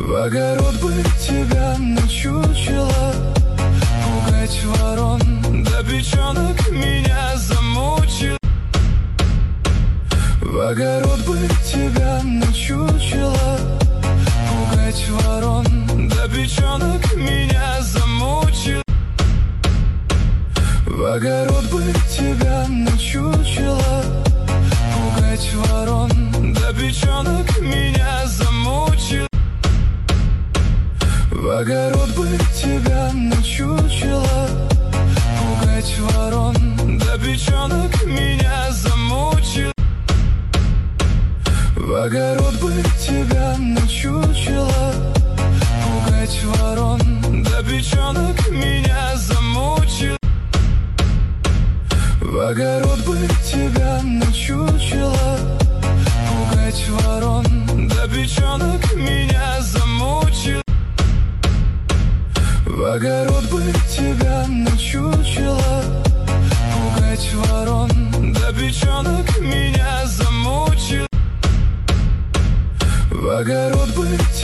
В огород бы тебя на чучело, пугать ворон, да печенок меня замучил. В огород бы тебя на чучело, пугать ворон, да печенок меня замучил. В огород бы тебя на чучело, пугать ворон, да печенок меня замучил. В огород бы тебя на чучело, пугать ворон, да печенок меня замучил. В огород бы тебя на чучело, пугать ворон, да печенок меня замучил. В огород бы тебя на чучело, пугать ворон, да печенок меня замучил. В огород бы тебя на чучело, пугать ворон, да печенок меня замучил. В огород бы